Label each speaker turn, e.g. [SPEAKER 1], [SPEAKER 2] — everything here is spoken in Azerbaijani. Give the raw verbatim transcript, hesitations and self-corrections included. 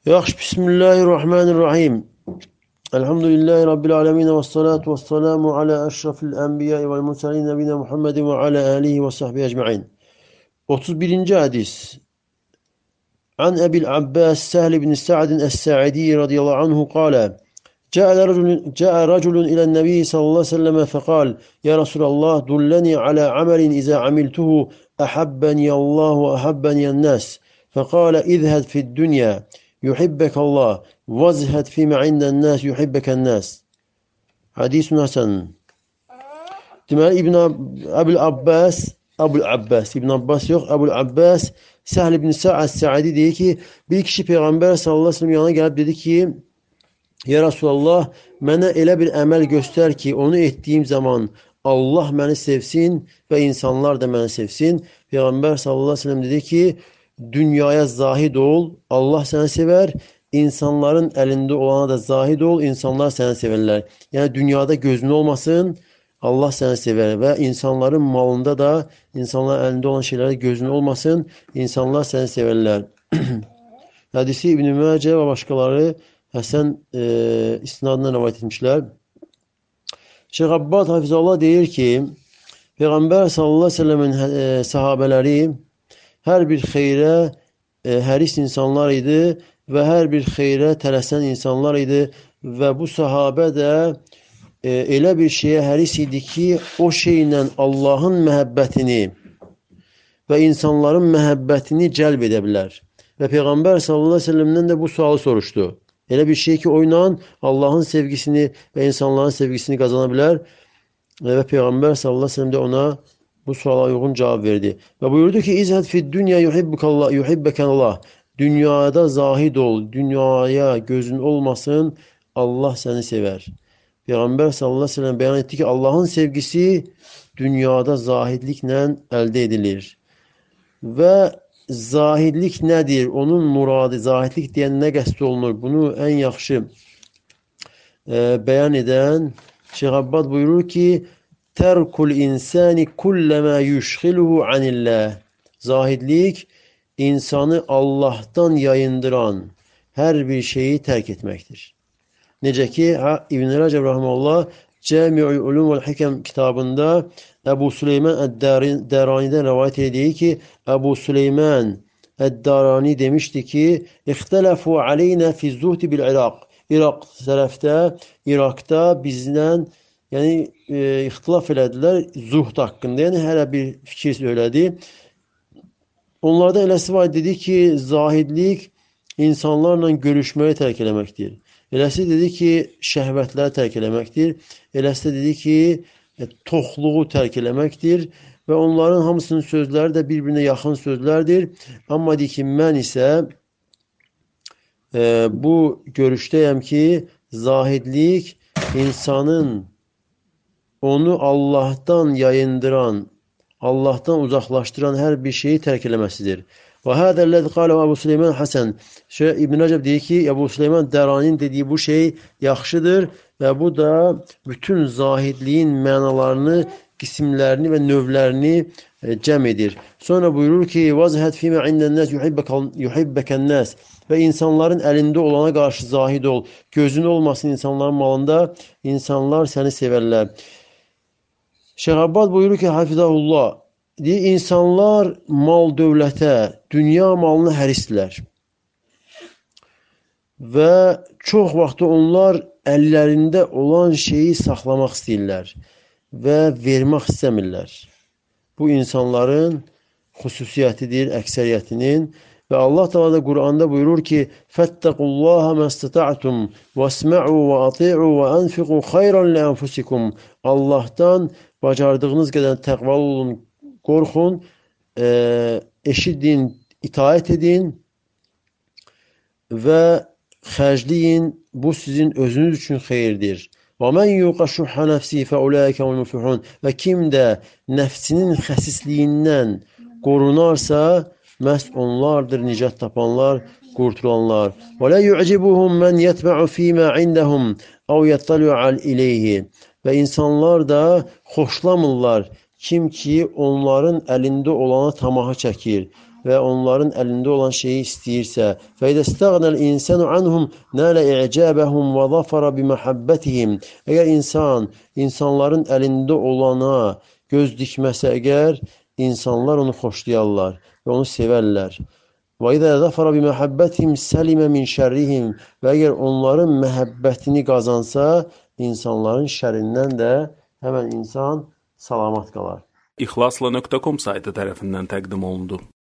[SPEAKER 1] Yaxşı, Bismillahirrahmanirrahim. Elhamdülillahi Rabbil alemin ve salatu ve selamu ala eşrafil enbiya vel murselin nebine Muhammedin ve ala alihi ve sahbihi ecma'in. otuz birinci hadis. An Ebil Abbas Sehl ibn Sa'd es-Sa'idi radıyallahu anhu kâle جاء رجل جاء رجل إلى النبي صلى الله عليه وسلم فقال يا رسول الله دلني على عمل إذا عملته أحبني الله وأحبني الناس فقال اذهب في الدنيا يحبك الله وازهد فيما عند الناس يحبك الناس. Hadis Hasan. Deməli İbn Əbul Abbas, Əbul Abbas, İbn Abbas yox, Əbul Abbas Səhl ibn Sa'd Sə'idi deyir ki, bir kişi Peyğəmbər sallallahu əleyhi və səlləm yanına gəlib dedi ki, Ya Resulallah, mənə elə bir əməl göstər ki, onu etdiyim zaman Allah məni sevsin və insanlar da məni sevsin. Peyğəmbər sallallahu əleyhi və səlləm dedi ki, dünyaya zahid ol, Allah səni sevər. İnsanların əlində olana da zahid ol, insanlar səni sevərlər. Yəni dünyada gözün olmasın, Allah səni sevər və insanların malında da, insanların əlində olan şeylərdə gözün olmasın, insanlar səni sevərlər. Hədisi İbn Məcə və başqaları Həsən e, istinadına rivayet etmişlər. Şeyx Abbad Hafizallah deyir ki, Peyğəmbər sallallahu əleyhi və səlləmin e, sahabələri hər bir xeyrə e, həris insanlar idi və hər bir xeyrə tələsən insanlar idi və bu sahabə də e, elə bir şeyə həris idi ki, o şeylə Allahın məhəbbətini və insanların məhəbbətini cəlb edə bilər. Və Peyğəmbər sallallahu əleyhi və səlləmdən də bu sualı soruşdu. Elə bir şey ki, o ilə Allahın sevgisini və insanların sevgisini qazana bilər. Və Peyğəmbər sallallahu əleyhi və səlləm də ona bu suala uyğun cavab verdi. Və buyurdu ki, İzhəd fid dünya yuhibbukallah, yuhibbukallah. Dünyada zahid ol, dünyaya gözün olmasın, Allah səni sevər. Peyğəmbər sallallahu əleyhi və səlləm bəyan etdi ki, Allahın sevgisi dünyada zahidliklə əldə edilir. Və zahidlik nədir? Onun muradı, zahidlik deyən nə qəsd olunur? Bunu ən yaxşı e, bəyan edən Şeyx Abbad buyurur ki, Tərkul insani kulləmə yüşxiluhu anillah. Zahidlik, insanı Allahdan yayındıran hər bir şeyi tərk etməkdir. Necə ki, İbn Rəcəb Rəhməllah Cəmi'ül Ulum vəl Hikəm kitabında Əbu Süleyman Əd-Dərani'dən rəvayət edir ki, Əbu Süleyman Əd-Dərani demişdi ki, İxtələfu aleynə fi zuhdi bil İraq. İraq tərəfdə, İraqda bizdən yəni, e, ixtilaf elədilər zuhd haqqında. Yəni, hələ bir fikir söylədi. Onlardan eləsi var, dedi ki, zahidlik insanlarla görüşməyi tərk eləməkdir. Eləsi dedi ki, şəhvətləri tərk eləməkdir. Eləsi də dedi ki, toxluğu tərk eləməkdir və onların hamısının sözləri də bir-birinə yaxın sözlərdir. Amma deyir ki, mən isə e, bu görüşdəyəm ki, zahidlik insanın onu Allahdan yayındıran, Allahdan uzaqlaşdıran hər bir şeyi tərk eləməsidir. Və hədəlləzi qalə Əbu Süleyman Həsən. İbn Rəcəb deyir ki, Əbu Süleyman Dərani'nin dediyi bu şey yaxşıdır və bu da bütün zahidliyin mənalarını, qismlərini və növlərini e, cəm edir. Sonra buyurur ki, vazhəd fīmə indənnəs yuhibbəkənnəs və insanların əlində olana qarşı zahid ol. Gözün olmasın insanların malında, insanlar səni sevərlər. Şeyx Abbad buyurur ki, Hafizahullah, deyir, insanlar mal dövlətə, dünya malına hərisdirlər. Və çox vaxt onlar əllərində olan şeyi saxlamaq istəyirlər və vermək istəmirlər. Bu insanların xüsusiyyətidir, əksəriyyətinin. Və Allah Teala da Quranda buyurur ki, Fəttəqullaha məstəta'tum vəsmə'u və ati'u və ənfiqu xayran li ənfusikum. Allahdan bacardığınız qədər təqvalı olun, qorxun, e, eşidin, itaət edin və xərcləyin, bu sizin özünüz üçün xeyirdir. Və mən yuqa şuhha nəfsi fəuləikə vel müflihun. Və kim də nəfsinin xəsisliyindən qorunarsa, məhz onlardır nicat tapanlar, qurtulanlar. Və lə yu'cibuhum mən yətbə'u fīmə indəhum əv yəttəlu'al iləyhi. Və insanlar da xoşlamırlar kim ki onların əlində olanı tamaha çəkir. və onların əlində olan şeyi istəyirsə, فَإِذَا اسْتَغْنَى الْإِنسَانُ عَنْهُمْ نَالَ إِعْجَابَهُمْ وَظَفَرَ بِمَحَبَّتِهِمْ Əgər insan, insanların əlində olana göz dikməsə əgər, insanlar onu xoşlayarlar və onu sevərlər. وَإِذَا ظَفَرَ بِمَحَبَّتِهِمْ سَلِمَ مِنْ شَرِّهِمْ Və əgər onların məhəbbətini qazansa, insanların şərindən də həmən insan salamat qalar.
[SPEAKER 2] İxlasla nöqtə com saytı tərəfindən təqdim olundu.